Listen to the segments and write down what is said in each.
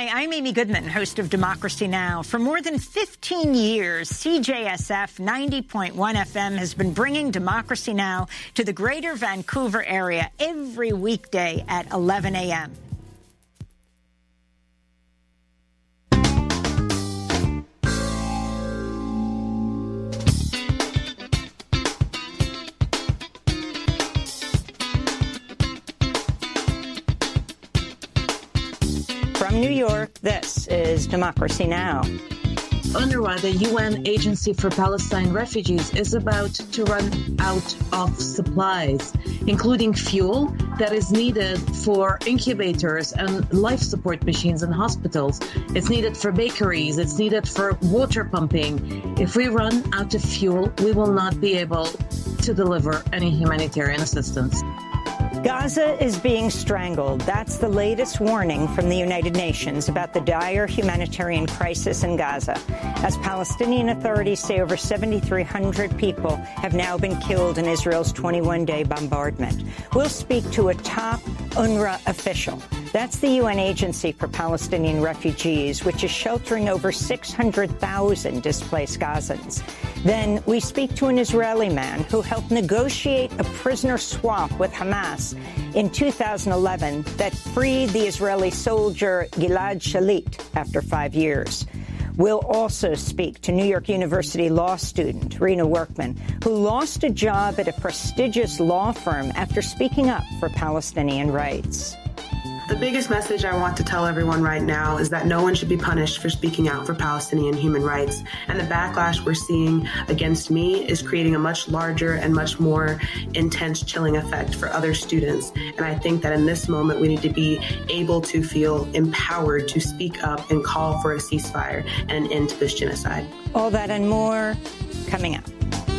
Hi, I'm Amy Goodman, host of Democracy Now! For more than 15 years, CJSF 90.1 FM has been bringing Democracy Now! To the greater Vancouver area every weekday at 11 a.m. From New York, this is Democracy Now! UNRWA, the UN Agency for Palestine Refugees, is about to run out of supplies, including fuel that is needed for incubators and life support machines in hospitals. It's needed for bakeries. It's needed for water pumping. If we run out of fuel, we will not be able to deliver any humanitarian assistance. Gaza is being strangled. That's the latest warning from the United Nations about the dire humanitarian crisis in Gaza. As Palestinian authorities say, over 7,300 people have now been killed in Israel's 21-day bombardment. We'll speak to a top UNRWA official. That's the UN Agency for Palestinian Refugees, which is sheltering over 600,000 displaced Gazans. Then we speak to an Israeli man who helped negotiate a prisoner swap with Hamas in 2011 that freed the Israeli soldier Gilad Shalit after 5 years. We'll also speak to New York University law student Rena Workman, who lost a job at a prestigious law firm after speaking up for Palestinian rights. The biggest message I want to tell everyone right now is that no one should be punished for speaking out for Palestinian human rights. And the backlash we're seeing against me is creating a much larger and much more intense chilling effect for other students. And I think that in this moment, we need to be able to feel empowered to speak up and call for a ceasefire and an end to this genocide. All that and more coming up.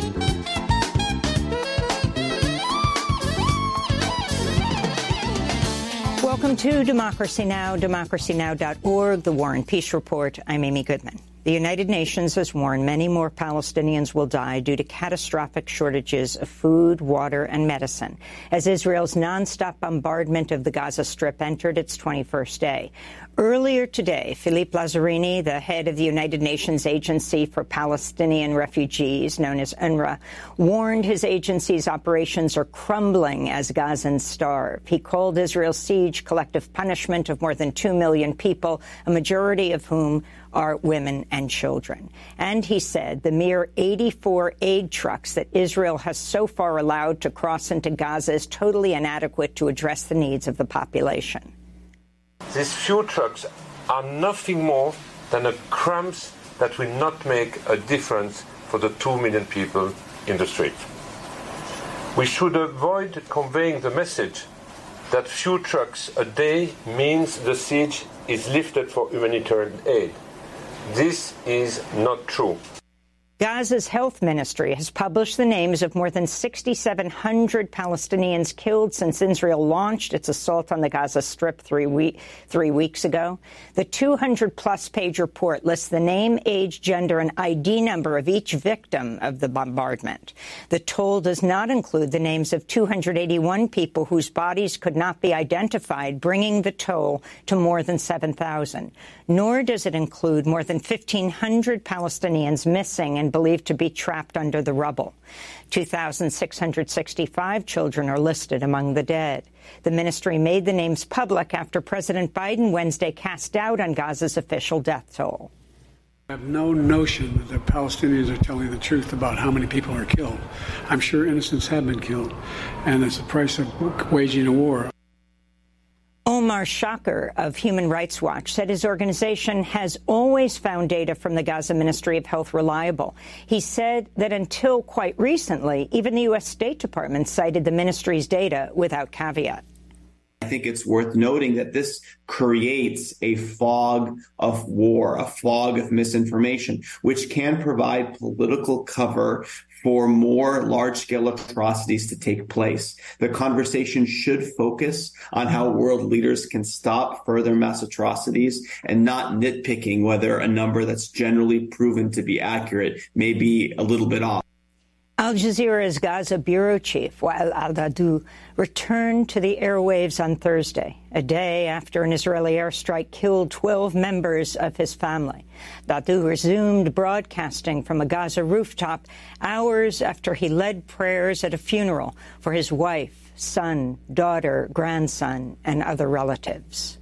Welcome to Democracy Now!, democracynow.org, The War and Peace Report. I'm Amy Goodman. The United Nations has warned many more Palestinians will die due to catastrophic shortages of food, water, and medicine as Israel's nonstop bombardment of the Gaza Strip entered its 21st day. Earlier today, Philippe Lazzarini, the head of the United Nations Agency for Palestinian Refugees, known as UNRWA, warned his agency's operations are crumbling as Gazans starve. He called Israel's siege collective punishment of more than 2 million people, a majority of whom are women and children. And he said the mere 84 aid trucks that Israel has so far allowed to cross into Gaza is totally inadequate to address the needs of the population. These few trucks are nothing more than the crumbs that will not make a difference for the 2 million people in the street. We should avoid conveying the message that few trucks a day means the siege is lifted for humanitarian aid. This is not true. Gaza's health ministry has published the names of more than 6,700 Palestinians killed since Israel launched its assault on the Gaza Strip 3 weeks ago. The 200-plus page report lists the name, age, gender, and ID number of each victim of the bombardment. The toll does not include the names of 281 people whose bodies could not be identified, bringing the toll to more than 7,000. Nor does it include more than 1,500 Palestinians missing and believed to be trapped under the rubble. 2,665 children are listed among the dead. The ministry made the names public after President Biden Wednesday cast doubt on Gaza's official death toll. I have no notion that the Palestinians are telling the truth about how many people are killed. I'm sure innocents have been killed, and it's the price of waging a war. Omar Shaker of Human Rights Watch said his organization has always found data from the Gaza Ministry of Health reliable. He said that until quite recently, even the U.S. State Department cited the ministry's data without caveat. I think it's worth noting that this creates a fog of war, a fog of misinformation, which can provide political cover for more large-scale atrocities to take place. The conversation should focus on how world leaders can stop further mass atrocities and not nitpicking whether a number that's generally proven to be accurate may be a little bit off. Al Jazeera's Gaza bureau chief, Wael al-Dahdouh, returned to the airwaves on Thursday, a day after an Israeli airstrike killed 12 members of his family. Dahdouh resumed broadcasting from a Gaza rooftop hours after he led prayers at a funeral for his wife, son, daughter, grandson, and other relatives.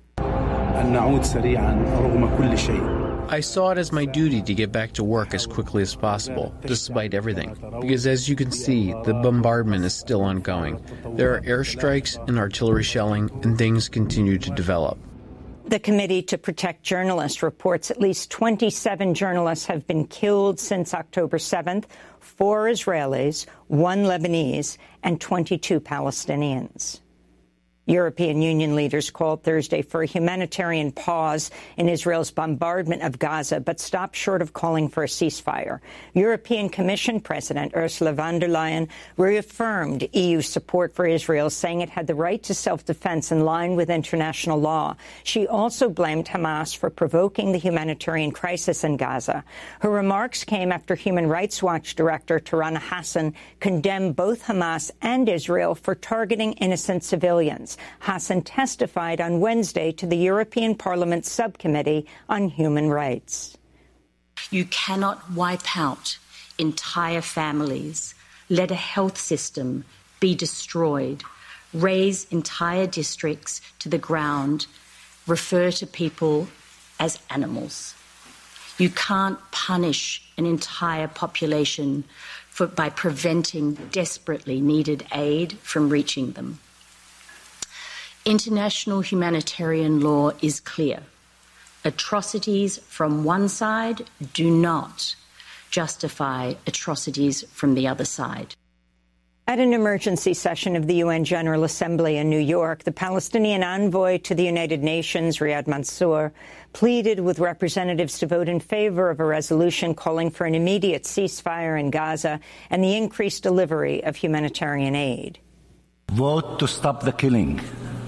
I saw it as my duty to get back to work as quickly as possible, despite everything. Because as you can see, the bombardment is still ongoing. There are airstrikes and artillery shelling, and things continue to develop. The Committee to Protect Journalists reports at least 27 journalists have been killed since October 7th, 4 Israelis, 1 Lebanese, and 22 Palestinians. European Union leaders called Thursday for a humanitarian pause in Israel's bombardment of Gaza, but stopped short of calling for a ceasefire. European Commission President Ursula von der Leyen reaffirmed EU support for Israel, saying it had the right to self-defense in line with international law. She also blamed Hamas for provoking the humanitarian crisis in Gaza. Her remarks came after Human Rights Watch Director Tarana Hassan condemned both Hamas and Israel for targeting innocent civilians. Hassan testified on Wednesday to the European Parliament Subcommittee on Human Rights. You cannot wipe out entire families, let a health system be destroyed, raze entire districts to the ground, refer to people as animals. You can't punish an entire population by preventing desperately needed aid from reaching them. International humanitarian law is clear. Atrocities from one side do not justify atrocities from the other side. At an emergency session of the UN General Assembly in New York, the Palestinian envoy to the United Nations, Riyad Mansour, pleaded with representatives to vote in favor of a resolution calling for an immediate ceasefire in Gaza and the increased delivery of humanitarian aid. Vote to stop the killing.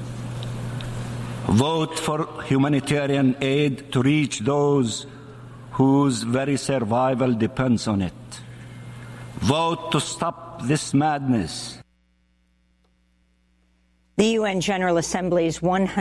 Vote for humanitarian aid to reach those whose very survival depends on it. Vote to stop this madness. The UN General Assembly's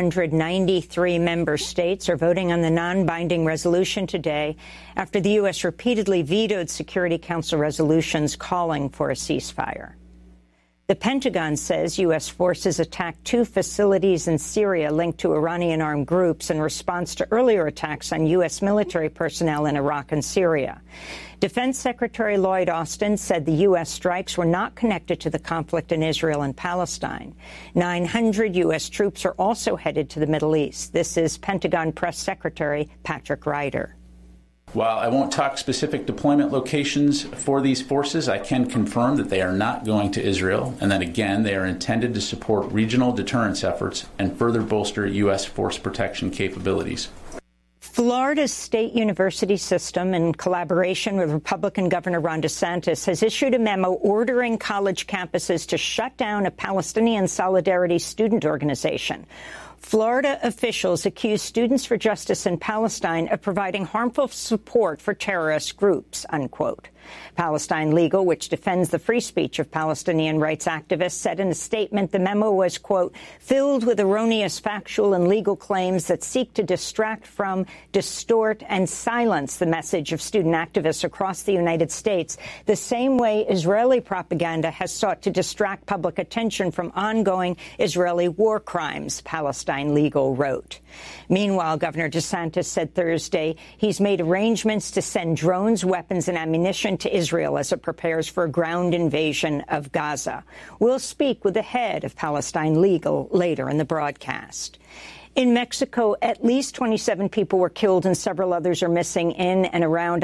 193 member states are voting on the non-binding resolution today after the U.S. repeatedly vetoed Security Council resolutions calling for a ceasefire. The Pentagon says U.S. forces attacked 2 facilities in Syria linked to Iranian armed groups in response to earlier attacks on U.S. military personnel in Iraq and Syria. Defense Secretary Lloyd Austin said the U.S. strikes were not connected to the conflict in Israel and Palestine. 900 U.S. troops are also headed to the Middle East. This is Pentagon Press Secretary Patrick Ryder. While I won't talk specific deployment locations for these forces, I can confirm that they are not going to Israel, and that, again, they are intended to support regional deterrence efforts and further bolster U.S. force protection capabilities. Florida's state university system, in collaboration with Republican Governor Ron DeSantis, has issued a memo ordering college campuses to shut down a Palestinian Solidarity student organization. Florida officials accuse Students for Justice in Palestine of providing harmful support for terrorist groups, unquote. Palestine Legal, which defends the free speech of Palestinian rights activists, said in a statement the memo was, quote, filled with erroneous factual and legal claims that seek to distract from, distort, and silence the message of student activists across the United States, the same way Israeli propaganda has sought to distract public attention from ongoing Israeli war crimes, Palestine Legal wrote. Meanwhile, Governor DeSantis said Thursday he's made arrangements to send drones, weapons, and ammunition to Israel as it prepares for a ground invasion of Gaza. We'll speak with the head of Palestine Legal later in the broadcast. In Mexico, at least 27 people were killed and several others are missing in and around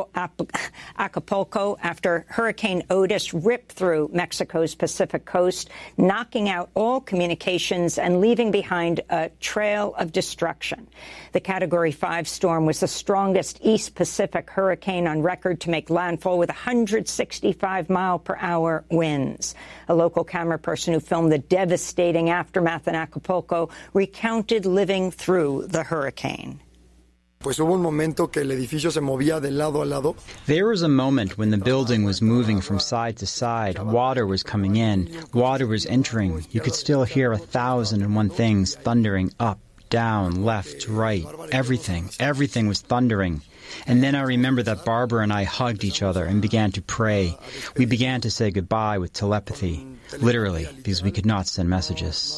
Acapulco after Hurricane Otis ripped through Mexico's Pacific coast, knocking out all communications and leaving behind a trail of destruction. The Category 5 storm was the strongest East Pacific hurricane on record to make landfall with 165-mile-per-hour winds. A local camera person who filmed the devastating aftermath in Acapulco recounted living through the hurricane. pues hubo un momento que el edificio se movía de lado a lado. There was a moment when the building was moving from side to side. Water was coming in. Water was entering. You could still hear 1,001 things thundering up, down, left, right. Everything was thundering. And then I remember that Barbara and I hugged each other and began to pray. We began to say goodbye with telepathy, literally, because we could not send messages.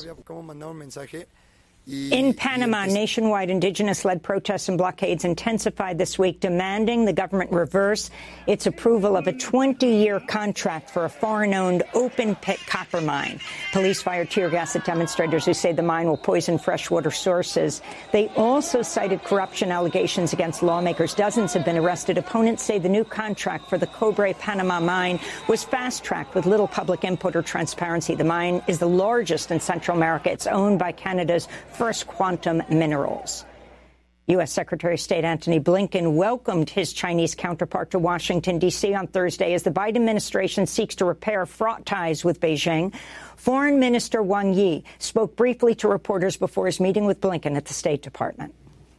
In Panama, nationwide indigenous-led protests and blockades intensified this week, demanding the government reverse its approval of a 20-year contract for a foreign-owned open-pit copper mine. Police fired tear gas at demonstrators who say the mine will poison freshwater sources. They also cited corruption allegations against lawmakers. Dozens have been arrested. Opponents say the new contract for the Cobre Panama mine was fast-tracked with little public input or transparency. The mine is the largest in Central America. It's owned by Canada's First Quantum Minerals. U.S. Secretary of State Antony Blinken welcomed his Chinese counterpart to Washington, D.C. on Thursday as the Biden administration seeks to repair fraught ties with Beijing. Foreign Minister Wang Yi spoke briefly to reporters before his meeting with Blinken at the State Department.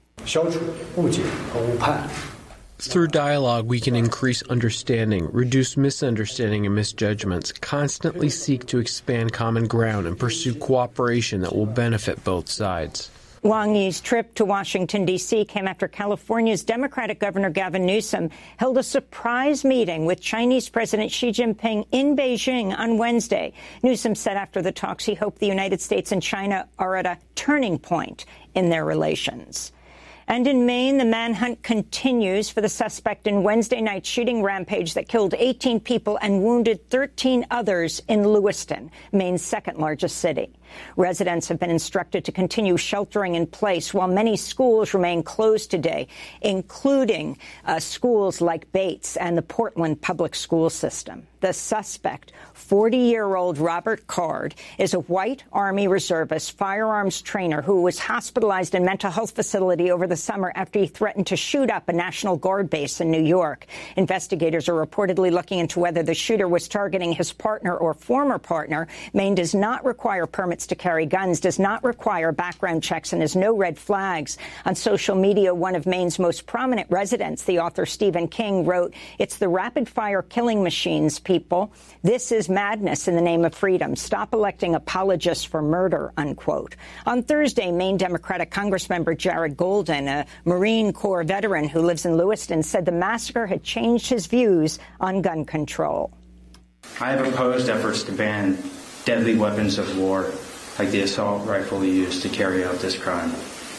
Through dialogue, we can increase understanding, reduce misunderstanding and misjudgments, constantly seek to expand common ground, and pursue cooperation that will benefit both sides. Wang Yi's trip to Washington, D.C. came after California's Democratic Governor Gavin Newsom held a surprise meeting with Chinese President Xi Jinping in Beijing on Wednesday. Newsom said after the talks he hoped the United States and China are at a turning point in their relations. And in Maine, the manhunt continues for the suspect in Wednesday night's shooting rampage that killed 18 people and wounded 13 others in Lewiston, Maine's second-largest city. Residents have been instructed to continue sheltering in place while many schools remain closed today, including schools like Bates and the Portland Public School System. The suspect, 40-year-old Robert Card, is a white Army reservist firearms trainer who was hospitalized in a mental health facility over the summer after he threatened to shoot up a National Guard base in New York. Investigators are reportedly looking into whether the shooter was targeting his partner or former partner. Maine does not require permits to carry guns, does not require background checks, and has no red flags. On social media, one of Maine's most prominent residents, the author Stephen King, wrote, "It's the rapid-fire killing machines, people. This is madness in the name of freedom. Stop electing apologists for murder," unquote. On Thursday, Maine Democratic Congressmember Jared Golden, a Marine Corps veteran who lives in Lewiston, said the massacre had changed his views on gun control. I have opposed efforts to ban deadly weapons of war like the assault rifle used to carry out this crime.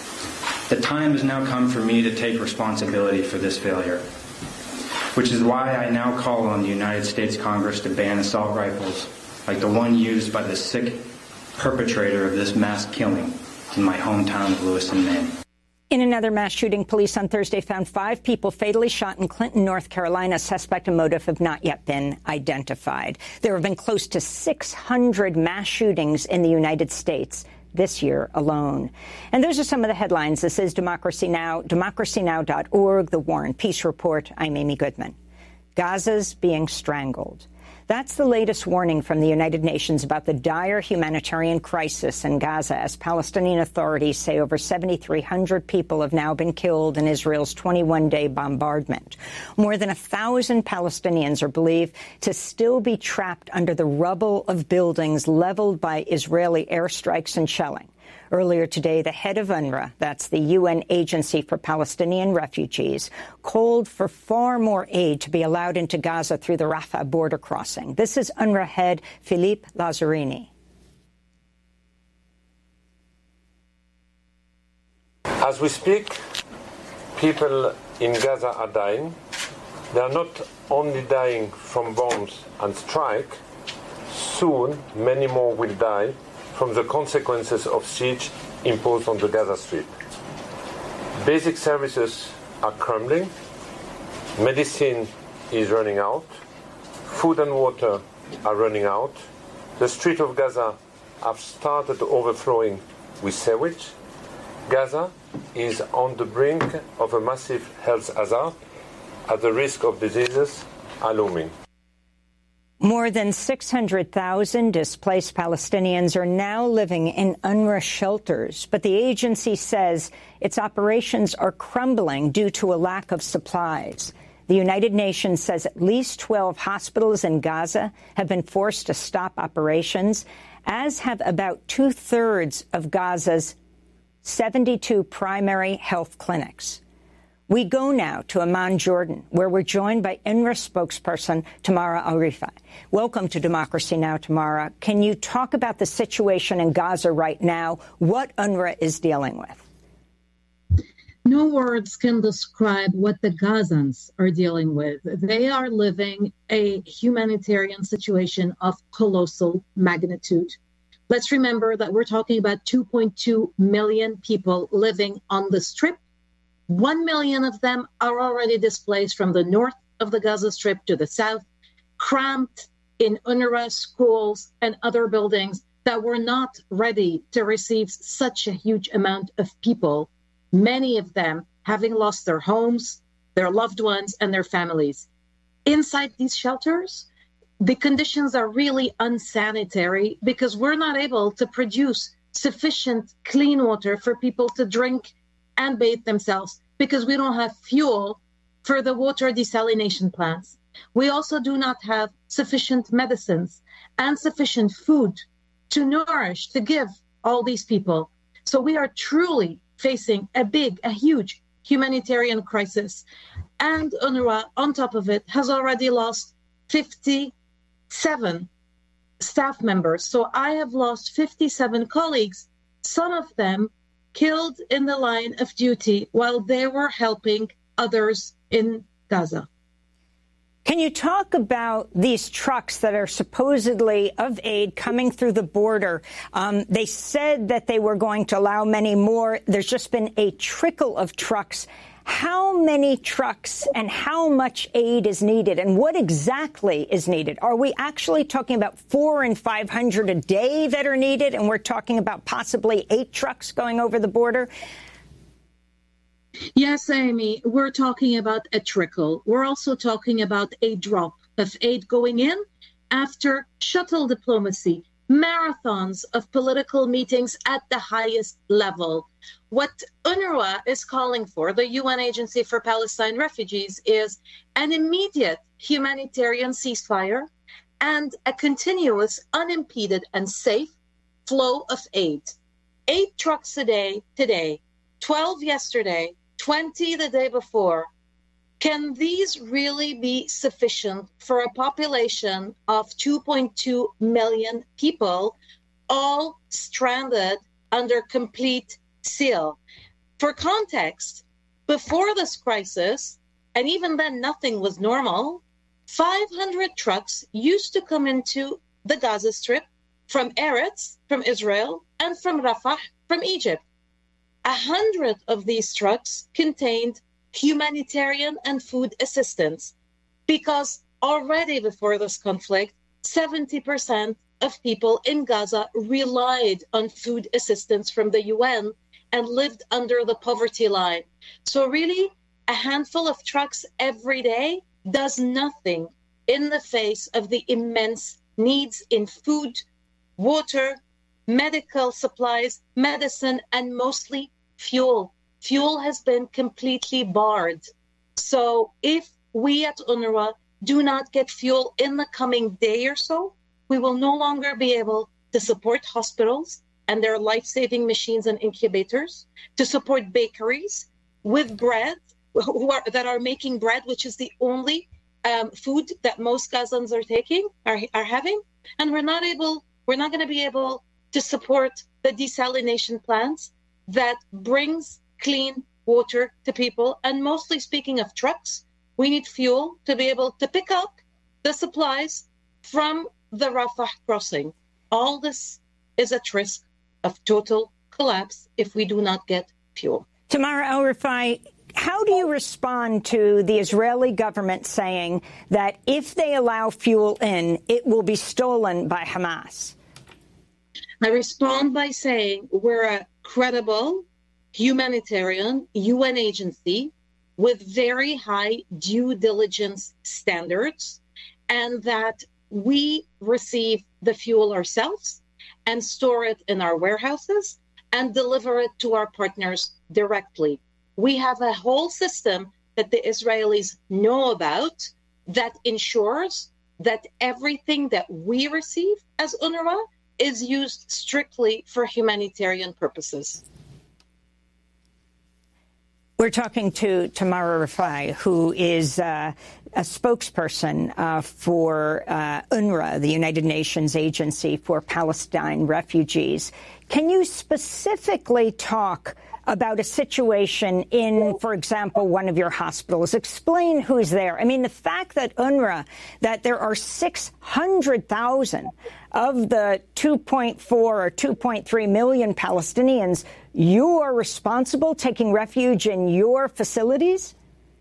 The time has now come for me to take responsibility for this failure, which is why I now call on the United States Congress to ban assault rifles like the one used by the sick perpetrator of this mass killing in my hometown of Lewiston, Maine. In another mass shooting, police on Thursday found 5 people fatally shot in Clinton, North Carolina. Suspect and motive have not yet been identified. There have been close to 600 mass shootings in the United States this year alone. And those are some of the headlines. This is Democracy Now!, democracynow.org, The War and Peace Report. I'm Amy Goodman. Gaza's being strangled. That's the latest warning from the United Nations about the dire humanitarian crisis in Gaza, as Palestinian authorities say over 7,300 people have now been killed in Israel's 21-day bombardment. More than 1,000 Palestinians are believed to still be trapped under the rubble of buildings leveled by Israeli airstrikes and shelling. Earlier today, the head of UNRWA, that's the UN Agency for Palestinian Refugees, called for far more aid to be allowed into Gaza through the Rafah border crossing. This is UNRWA head Philippe Lazzarini. As we speak, people in Gaza are dying. They are not only dying from bombs and strike. Soon, many more will die from the consequences of siege imposed on the Gaza Strip. Basic services are crumbling, medicine is running out, food and water are running out, the streets of Gaza have started overflowing with sewage. Gaza is on the brink of a massive health hazard as the risk of diseases are looming. More than 600,000 displaced Palestinians are now living in UNRWA shelters, but the agency says its operations are crumbling due to a lack of supplies. The United Nations says at least 12 hospitals in Gaza have been forced to stop operations, as have about two-thirds of Gaza's 72 primary health clinics. We go now to Amman, Jordan, where we're joined by UNRWA spokesperson Tamara Al-Rifai. Welcome to Democracy Now!, Tamara. Can you talk about the situation in Gaza right now, what UNRWA is dealing with? No words can describe what the Gazans are dealing with. They are living a humanitarian situation of colossal magnitude. Let's remember that we're talking about 2.2 million people living on the Strip. 1 million of them are already displaced from the north of the Gaza Strip to the south, cramped in UNRWA schools and other buildings that were not ready to receive such a huge amount of people, many of them having lost their homes, their loved ones, and their families. Inside these shelters, the conditions are really unsanitary because we're not able to produce sufficient clean water for people to drink and bathe themselves because we don't have fuel for the water desalination plants. We also do not have sufficient medicines and sufficient food to nourish, to give all these people. So we are truly facing a huge humanitarian crisis. And UNRWA, on top of it, has already lost 57 staff members. So I have lost 57 colleagues, some of them killed in the line of duty while they were helping others in Gaza. Can you talk about these trucks that are supposedly of aid coming through the border? They said that they were going to allow many more. There's just been a trickle of trucks. How many trucks and how much aid is needed, and what exactly is needed? Are we actually talking about 400 and 500 a day that are needed, and we're talking about possibly 8 trucks going over the border? Yes, Amy, we're talking about a trickle. We're also talking about a drop of aid going in after shuttle diplomacy, marathons of political meetings at the highest level. What UNRWA is calling for, the UN Agency for Palestine Refugees, is an immediate humanitarian ceasefire and a continuous, unimpeded and safe flow of aid. 8 trucks a day today, 12 yesterday, 20 the day before. Can these really be sufficient for a population of 2.2 million people, all stranded under complete seal? For context, before this crisis, and even then nothing was normal, 500 trucks used to come into the Gaza Strip from Eretz, from Israel, and from Rafah, from Egypt. 100 of these trucks contained humanitarian and food assistance because already before this conflict, 70% of people in Gaza relied on food assistance from the UN and lived under the poverty line. So really, a handful of trucks every day does nothing in the face of the immense needs in food, water, medical supplies, medicine, and mostly fuel. Fuel has been completely barred. So if we at UNRWA do not get fuel in the coming day or so, we will no longer be able to support hospitals and their life-saving machines and incubators, to support bakeries with bread, that are making bread, which is the only food that most Gazans are having. And we're not going to be able to support the desalination plants that brings clean water to people. And mostly speaking of trucks, we need fuel to be able to pick up the supplies from the Rafah crossing. All this is at risk of total collapse if we do not get fuel. Tamara Al-Rifai, how do you respond to the Israeli government saying that if they allow fuel in, it will be stolen by Hamas? I respond by saying we're a credible humanitarian UN agency with very high due diligence standards, and that we receive the fuel ourselves and store it in our warehouses and deliver it to our partners directly. We have a whole system that the Israelis know about that ensures that everything that we receive as UNRWA is used strictly for humanitarian purposes. We're talking to Tamara Rifai, who is a spokesperson for UNRWA, the United Nations Agency for Palestine Refugees. Can you specifically talk about a situation in, for example, one of your hospitals? Explain who's there. I mean, the fact that UNRWA, that there are 600,000 of the 2.4 or 2.3 million Palestinians, you are responsible taking refuge in your facilities?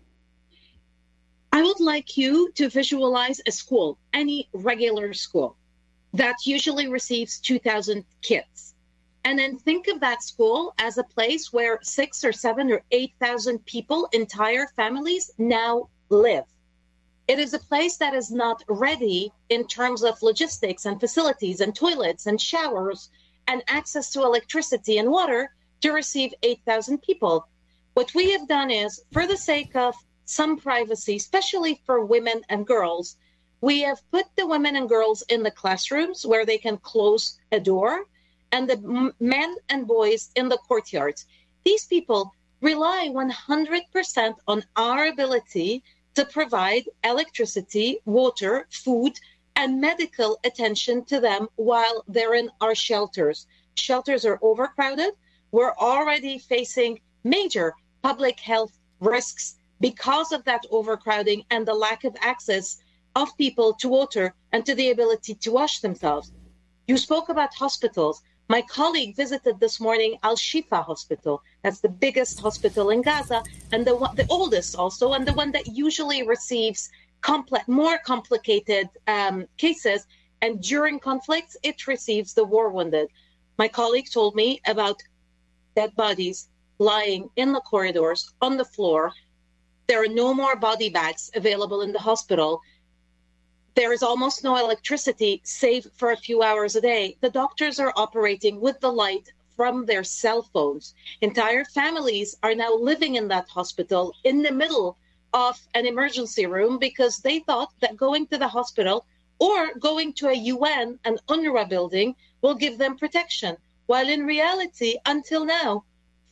I would like you to visualize a school, any regular school, that usually receives 2,000 kids. And then think of that school as a place where 6,000 or 7,000 or 8,000 people, entire families, now live. It is a place that is not ready in terms of logistics and facilities and toilets and showers and access to electricity and water to receive 8,000 people. What we have done is, for the sake of some privacy, especially for women and girls, we have put the women and girls in the classrooms where they can close a door, and the men and boys in the courtyards. These people rely 100% on our ability to provide electricity, water, food, and medical attention to them while they're in our shelters. Shelters are overcrowded. We're already facing major public health risks because of that overcrowding and the lack of access of people to water and to the ability to wash themselves. You spoke about hospitals. My colleague visited this morning Al-Shifa Hospital. That's the biggest hospital in Gaza and the oldest also, and the one that usually receives more complicated cases. And during conflicts, it receives the war wounded. My colleague told me about dead bodies lying in the corridors, on the floor. There are no more body bags available in the hospital. There is almost no electricity, save for a few hours a day. The doctors are operating with the light from their cell phones. Entire families are now living in that hospital in the middle of an emergency room because they thought that going to the hospital or going to a UN and UNRWA building will give them protection. While in reality, until now,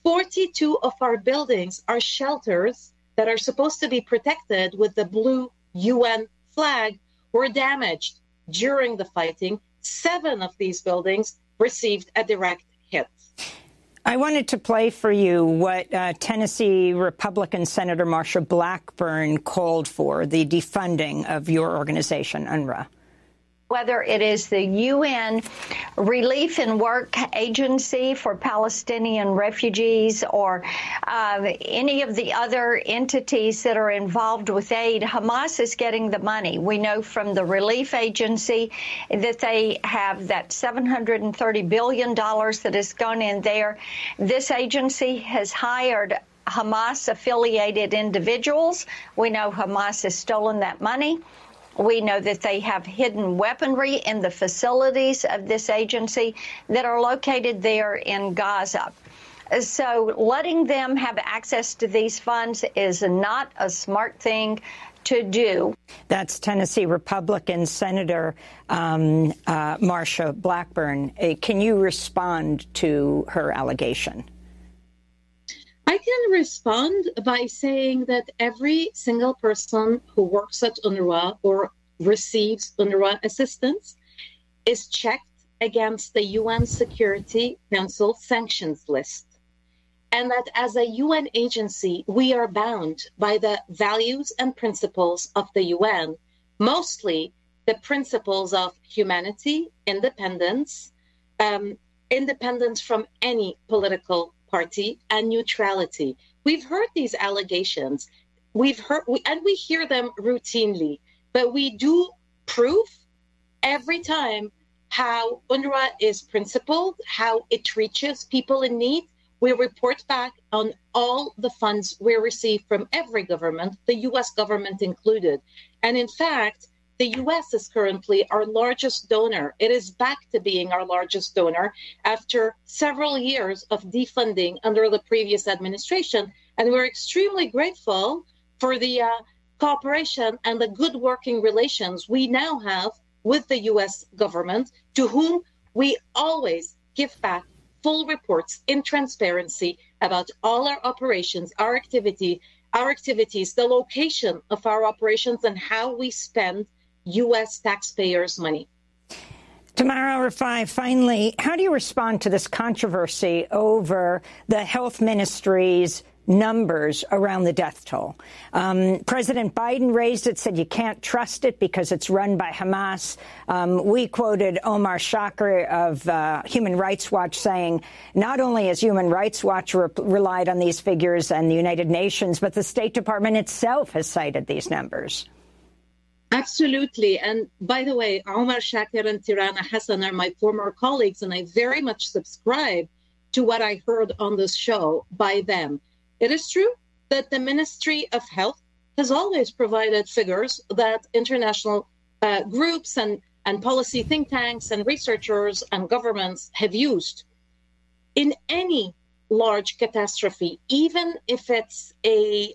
42 of our buildings are shelters that are supposed to be protected with the blue UN flag were damaged during the fighting. 7 of these buildings received a direct hit. I wanted to play for you what Tennessee Republican Senator Marsha Blackburn called for, the defunding of your organization, UNRWA. Whether it is the UN Relief and Work Agency for Palestinian refugees or any of the other entities that are involved with aid, Hamas is getting the money. We know from the Relief Agency that they have that $730 billion that has gone in there. This agency has hired Hamas-affiliated individuals. We know Hamas has stolen that money. We know that they have hidden weaponry in the facilities of this agency that are located there in Gaza. So letting them have access to these funds is not a smart thing to do. That's Tennessee Republican Senator Marsha Blackburn. Can you respond to her allegation? I can respond by saying that every single person who works at UNRWA or receives UNRWA assistance is checked against the UN Security Council sanctions list. And that as a UN agency, we are bound by the values and principles of the UN, mostly the principles of humanity, independence, independence from any political party, and neutrality. We've heard these allegations. We hear them routinely, but we do prove every time how UNRWA is principled, how it reaches people in need. We report back on all the funds we receive from every government, the US government included. And in fact, the U.S. is currently our largest donor. It is back to being our largest donor after several years of defunding under the previous administration. And we're extremely grateful for the cooperation and the good working relations we now have with the U.S. government, to whom we always give back full reports in transparency about all our operations, our activities, the location of our operations, and how we spend U.S. taxpayers' money. Tamara Rifai, finally, how do you respond to this controversy over the health ministry's numbers around the death toll? President Biden raised it, said you can't trust it because it's run by Hamas. We quoted Omar Shakir of Human Rights Watch saying not only has Human Rights Watch relied on these figures and the United Nations, but the State Department itself has cited these numbers. Absolutely. And by the way, Omar Shakir and Tirana Hassan are my former colleagues, and I very much subscribe to what I heard on this show by them. It is true that the Ministry of Health has always provided figures that international groups and policy think tanks and researchers and governments have used. In any large catastrophe, even if it's a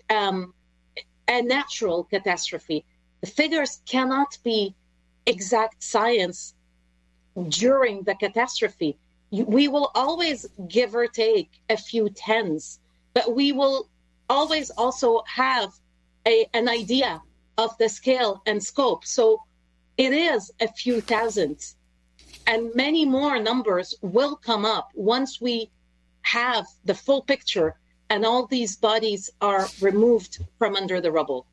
natural catastrophe, the figures cannot be exact science during the catastrophe. We will always give or take a few tens, but we will always also have an idea of the scale and scope. So it is a few thousands, and many more numbers will come up once we have the full picture and all these bodies are removed from under the rubble.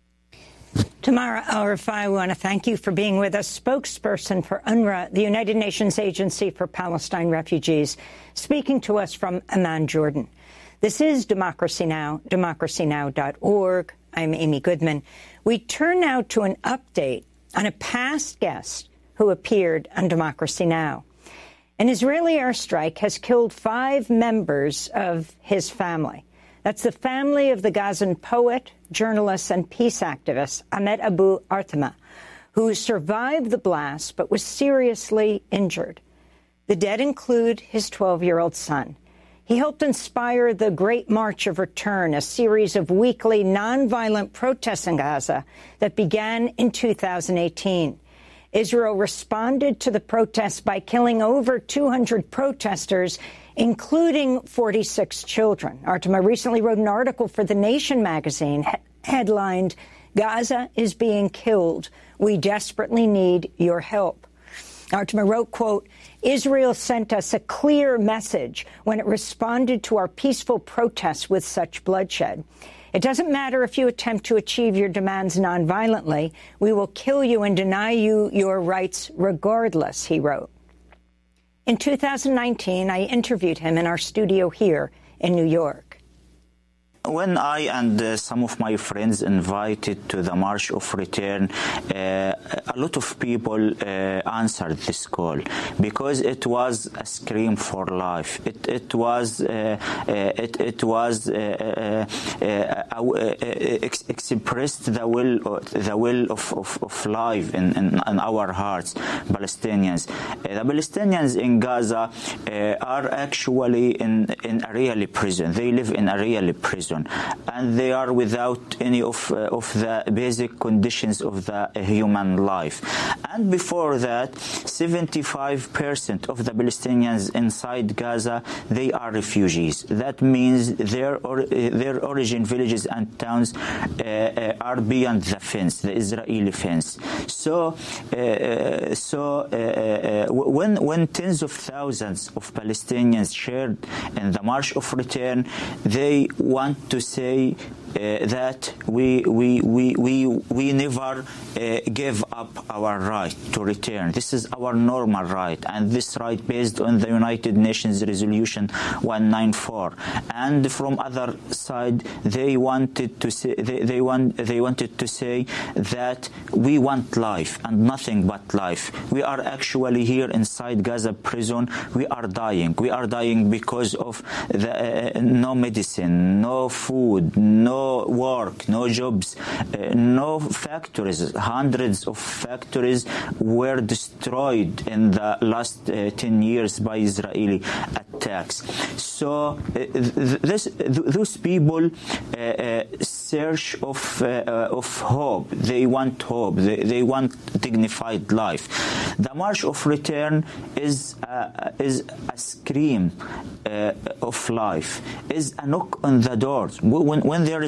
Tamara Al-Rifai, we want to thank you for being with us, spokesperson for UNRWA, the United Nations Agency for Palestine Refugees, speaking to us from Amman, Jordan. This is Democracy Now!, democracynow.org. I'm Amy Goodman. We turn now to an update on a past guest who appeared on Democracy Now! An Israeli airstrike has killed 5 members of his family. That's the family of the Gazan poet, journalist, and peace activist Ahmed Abu Artema, who survived the blast but was seriously injured. The dead include his 12-year-old son. He helped inspire the Great March of Return, a series of weekly nonviolent protests in Gaza that began in 2018. Israel responded to the protests by killing over 200 protesters, including 46 children. Artema recently wrote an article for The Nation magazine headlined, "Gaza is being killed. We desperately need your help." Artema wrote, quote, "Israel sent us a clear message when it responded to our peaceful protests with such bloodshed. It doesn't matter if you attempt to achieve your demands nonviolently. We will kill you and deny you your rights regardless," he wrote. In 2019, I interviewed him in our studio here in New York. When I and some of my friends invited to the March of Return, a lot of people answered this call because it was a scream for life. It was expressed the will of life in our hearts, Palestinians. The Palestinians in Gaza are actually in a real prison. They live in a real prison. And they are without any of the basic conditions of the human life. And before that, 75% of the Palestinians inside Gaza, they are refugees. That means their origin villages and towns are beyond the fence, the Israeli fence. So when tens of thousands of Palestinians shared in the March of Return, they want to say that we never gave up our right to return. This is our normal right, and this right based on the United Nations Resolution 194. And from other side, they wanted to say that we want life and nothing but life. We are actually here inside Gaza prison. We are dying. We are dying because of the no medicine, no food, no no work, no jobs, no factories. Hundreds of factories were destroyed in the last 10 years by Israeli attacks. So those people search of hope. They want hope. They want dignified life. The March of Return is a scream of life, is a knock on the doors. When there